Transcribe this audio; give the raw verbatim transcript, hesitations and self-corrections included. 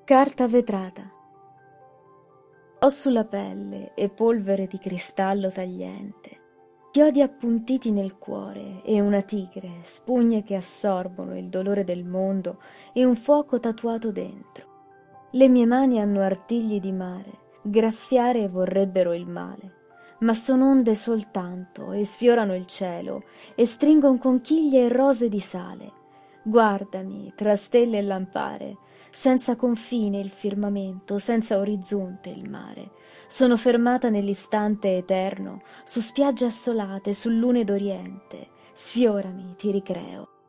Carta vetrata. Ho sulla pelle e polvere di cristallo tagliente, chiodi appuntiti nel cuore e una tigre, spugne che assorbono il dolore del mondo e un fuoco tatuato dentro. Le mie mani hanno artigli di mare, graffiare vorrebbero il male, ma sono onde soltanto e sfiorano il cielo e stringon conchiglie e rose di sale. Guardami tra stelle e lampare, senza confine il firmamento, senza orizzonte il mare. Sono fermata nell'istante eterno, su spiagge assolate, su lune d'Oriente. Sfiorami, ti ricreo.